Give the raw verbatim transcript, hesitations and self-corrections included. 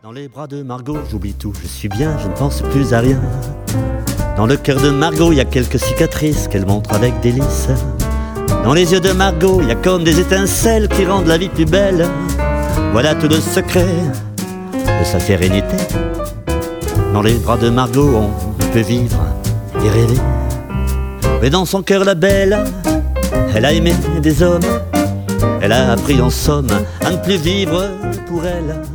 Dans les bras de Margot, j'oublie tout, je suis bien, je ne pense plus à rien. Dans le cœur de Margot, il y a quelques cicatrices qu'elle montre avec délice. Dans les yeux de Margot, il y a comme des étincelles qui rendent la vie plus belle. Voilà tout le secret de sa sérénité. Dans les bras de Margot, on peut vivre et rêver. Mais dans son cœur, la belle, elle a aimé des hommes. Elle a appris en somme à ne plus vivre pour elle.